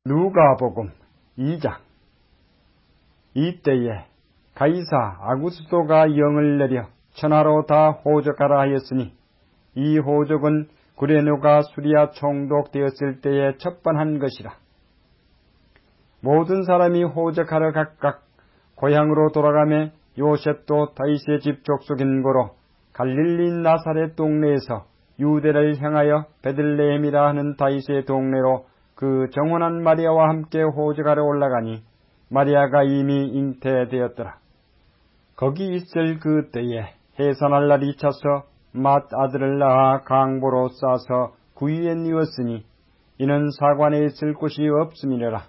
누가복음 2장. 이때에 가이사 아구스도가 영을 내려 천하로 다 호적하라 하였으니, 이 호적은 구레노가 수리아 총독되었을 때에 첩번한 것이라. 모든 사람이 호적하러 각각 고향으로 돌아가매 요셉도 다윗의 집 족속인 고로 갈릴리 나사렛 동네에서 유대를 향하여 베들레헴이라 하는 다윗의 동네로 그 정혼한 마리아와 함께 호적하러 올라가니, 마리아가 이미 잉태되었더라. 거기 있을 그 때에 해산할 날이 차서 맏 아들을 낳아 강보로 싸서 구유에 뉘었으니, 이는 사관에 있을 곳이 없음이니라.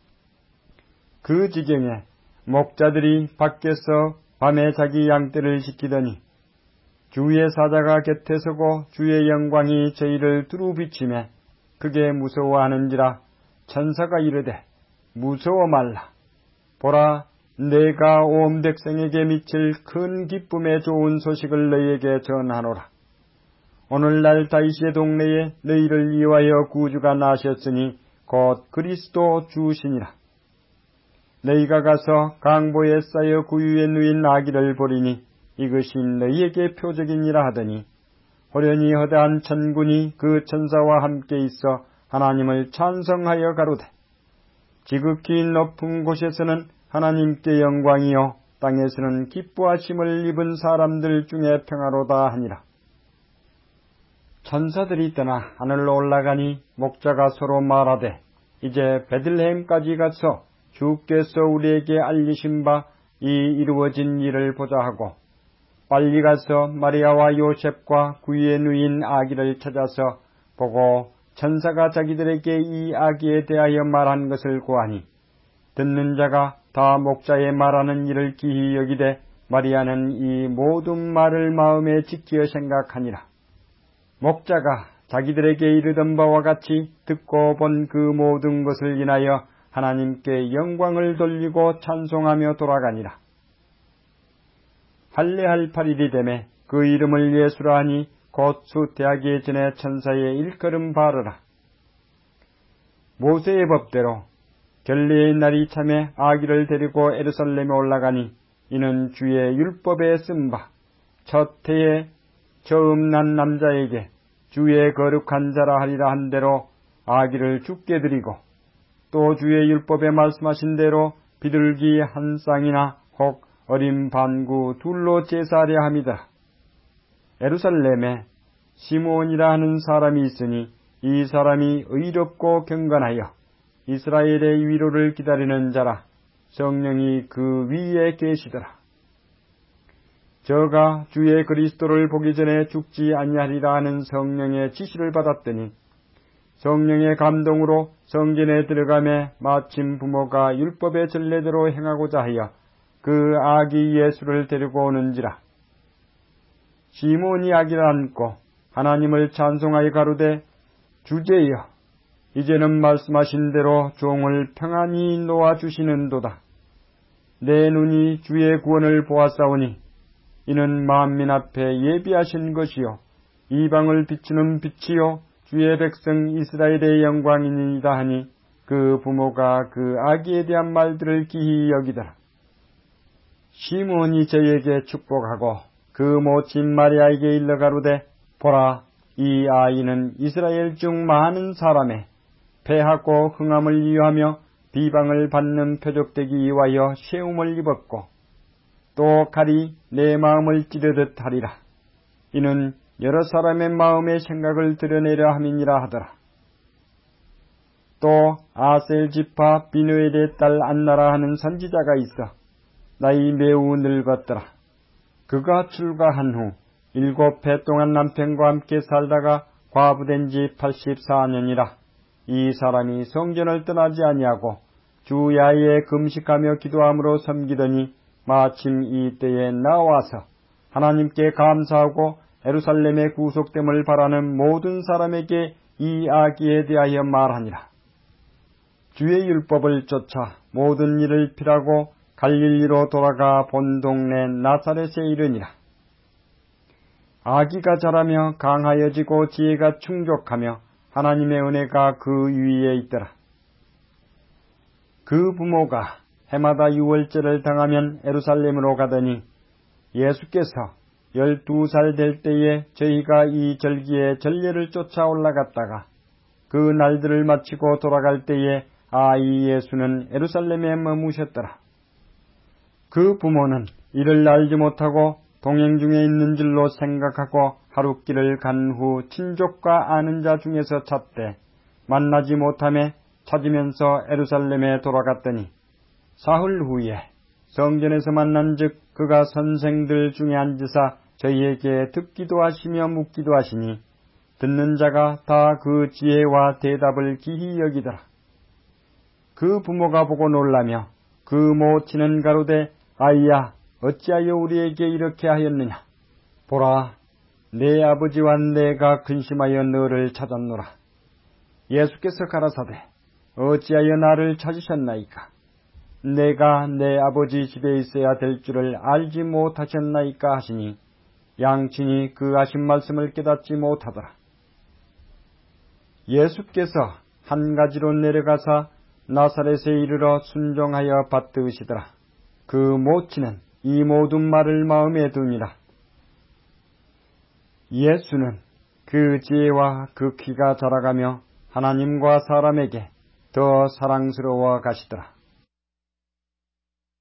그 지경에 목자들이 밖에서 밤에 자기 양떼를 지키더니, 주의 사자가 곁에 서고 주의 영광이 저희를 두루 비치매 크게 무서워하는지라. 천사가 이르되 무서워 말라. 보라, 내가 온 백성에게 미칠 큰 기쁨의 좋은 소식을 너희에게 전하노라. 오늘날 다윗의 동네에 너희를 위하여 구주가 나셨으니 곧 그리스도 주시니라. 너희가 가서 강보에 쌓여 구유에 누인 아기를 보리니 이것이 너희에게 표적이니라 하더니, 호련히 허다한 천군이 그 천사와 함께 있어 하나님을 찬송하여 가로되, 지극히 높은 곳에서는 하나님께 영광이요 땅에서는 기뻐하심을 입은 사람들 중에 평화로다 하니라. 천사들이 떠나 하늘로 올라가니 목자가 서로 말하되, 이제 베들레헴까지 가서 주께서 우리에게 알리신 바 이 이루어진 일을 보자 하고, 빨리 가서 마리아와 요셉과 구유에 누인 아기를 찾아서 보고 천사가 자기들에게 이 아기에 대하여 말한 것을 고하니, 듣는 자가 다 목자의 말하는 일을 기히 여기되 마리아는 이 모든 말을 마음에 지키어 생각하니라. 목자가 자기들에게 이르던 바와 같이 듣고 본 그 모든 것을 인하여 하나님께 영광을 돌리고 찬송하며 돌아가니라. 할례할 8일이 되매 그 이름을 예수라 하니 곧 수태하기 전에 천사의 일컬음 바르라. 모세의 법대로 결례의 날이 참에 아기를 데리고 예루살렘에 올라가니, 이는 주의 율법에 쓴 바 첫 해에 처음 난 남자에게 주의 거룩한 자라 하리라 한 대로 아기를 죽게 드리고, 또 주의 율법에 말씀하신 대로 비둘기 한 쌍이나 혹 어린 반구 둘로 제사하려 함이다. 예루살렘에 시므온이라 하는 사람이 있으니, 이 사람이 의롭고 경건하여 이스라엘의 위로를 기다리는 자라. 성령이 그 위에 계시더라. 저가 주의 그리스도를 보기 전에 죽지 아니하리라 하는 성령의 지시를 받았더니, 성령의 감동으로 성전에 들어가매 마침 부모가 율법의 전례대로 행하고자 하여 그 아기 예수를 데리고 오는지라. 시몬이 아기를 안고 하나님을 찬송하여 가로되, 주제여, 이제는 말씀하신 대로 종을 평안히 놓아주시는도다. 내 눈이 주의 구원을 보았사오니, 이는 만민 앞에 예비하신 것이요 이방을 비추는 빛이요 주의 백성 이스라엘의 영광이니이다 하니, 그 부모가 그 아기에 대한 말들을 기히 여기더라. 시몬이 저에게 축복하고 그 모친 마리아에게 일러 가로되, 보라, 이 아이는 이스라엘 중 많은 사람의 패하고 흥함을 이유하며 비방을 받는 표적되기 위하여 세움을 입었고, 또 칼이 내 마음을 찌르듯 하리라. 이는 여러 사람의 마음의 생각을 드러내려 함이니라 하더라. 또 아셀 지파 비누엘의 딸 안나라 하는 선지자가 있어 나이 매우 늙었더라. 그가 출가한 후 7해 동안 남편과 함께 살다가 과부된 지 84년이라. 이 사람이 성전을 떠나지 아니하고 주 야외에 금식하며 기도함으로 섬기더니, 마침 이 때에 나와서 하나님께 감사하고 예루살렘의 구속됨을 바라는 모든 사람에게 이 아기에 대하여 말하니라. 주의 율법을 쫓아 모든 일을 필하고 갈릴리로 돌아가 본 동네 나사렛에 이르니라. 아기가 자라며 강하여지고 지혜가 충족하며 하나님의 은혜가 그 위에 있더라. 그 부모가 해마다 유월절을 당하면 예루살렘으로 가더니 예수께서 12살 될 때에 저희가 이 절기에 전례를 쫓아 올라갔다가 그 날들을 마치고 돌아갈 때에 이 예수는 예루살렘에 머무셨더라. 그 부모는 이를 알지 못하고 동행 중에 있는 줄로 생각하고 하룻길을 간 후 친족과 아는 자 중에서 찾되 만나지 못하매 찾으면서 예루살렘에 돌아갔더니 사흘 후에 성전에서 만난즉 그가 선생들 중에 앉으사 저희에게 듣기도 하시며 묻기도 하시니 듣는 자가 다 그 지혜와 대답을 기히 여기더라. 그 부모가 보고 놀라며 그 모친은 가로되 아이야 어찌하여 우리에게 이렇게 하였느냐. 보라 내 아버지와 내가 근심하여 너를 찾았노라. 예수께서 가라사대 어찌하여 나를 찾으셨나이까. 내가 내 아버지 집에 있어야 될 줄을 알지 못하셨나이까 하시니 양친이 그 하신 말씀을 깨닫지 못하더라. 예수께서 한 가지로 내려가사 나사렛에 이르러 순종하여 받드시더라. 그 모친은 이 모든 말을 마음에 두니라. 예수는 그 지혜와 그 키가 자라가며 하나님과 사람에게 더 사랑스러워 가시더라.